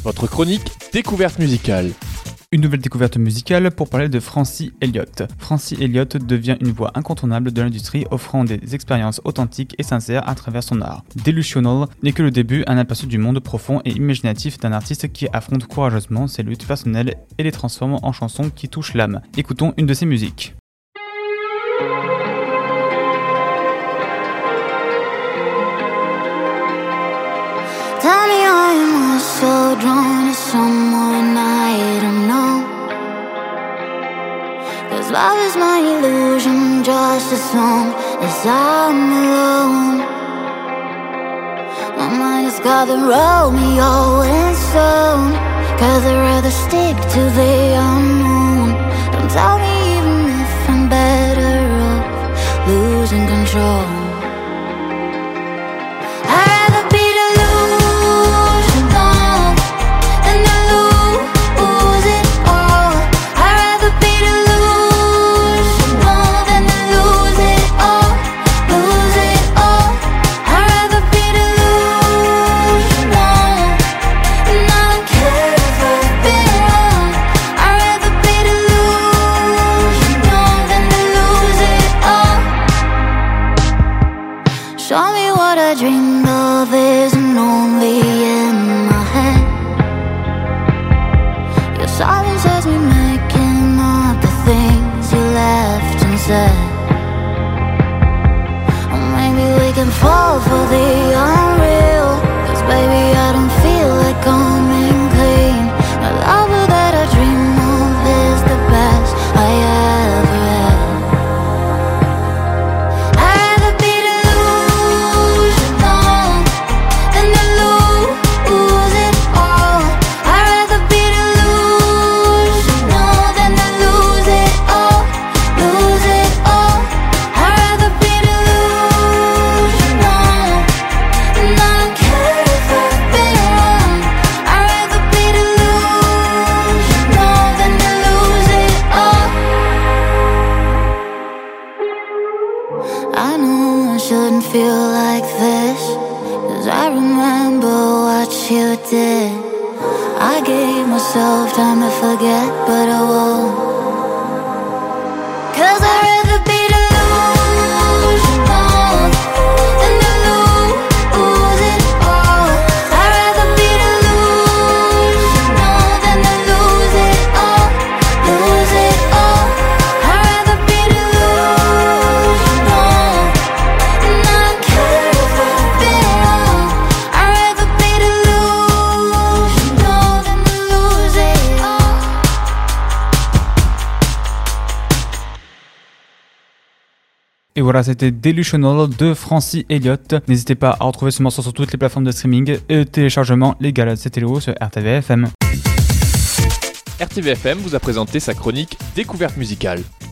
votre chronique découverte musicale. Une nouvelle découverte musicale pour parler de Francie Elliott. Francie Elliott devient une voix incontournable de l'industrie, offrant des expériences authentiques et sincères à travers son art. Delusional n'est que le début, un aperçu du monde profond et imaginatif d'un artiste qui affronte courageusement ses luttes personnelles et les transforme en chansons qui touchent l'âme. Écoutons une de ses musiques. Tell me why am I so drawn to someone I don't know? 'Cause love is my illusion just as long as I'm alone. My mind has got the Romeo and Stone, 'cause I'd rather stick to the unknown. Don't tell me even if I'm better off losing control. Show me what I dreamed of isn't only in my head. Your silence has me making up the things you left unsaid. Or maybe we can fall for the unreal, 'cause baby I don't feel like coming clean. The lover that I dream of is the best I ever had. I know I shouldn't feel like this, 'cause I remember what you did. I gave myself time to forget, but I won't. 'Cause I'd rather be delusional than to lose it all. I'd rather be delusional than to lose it all, lose it all. I'd rather be delusional. Et voilà, c'était Delusional de Francie Elliott. N'hésitez pas à retrouver ce morceau sur toutes les plateformes de streaming et de téléchargement légal. C'était Léo sur RTVFM. RTVFM vous a présenté sa chronique découverte musicale.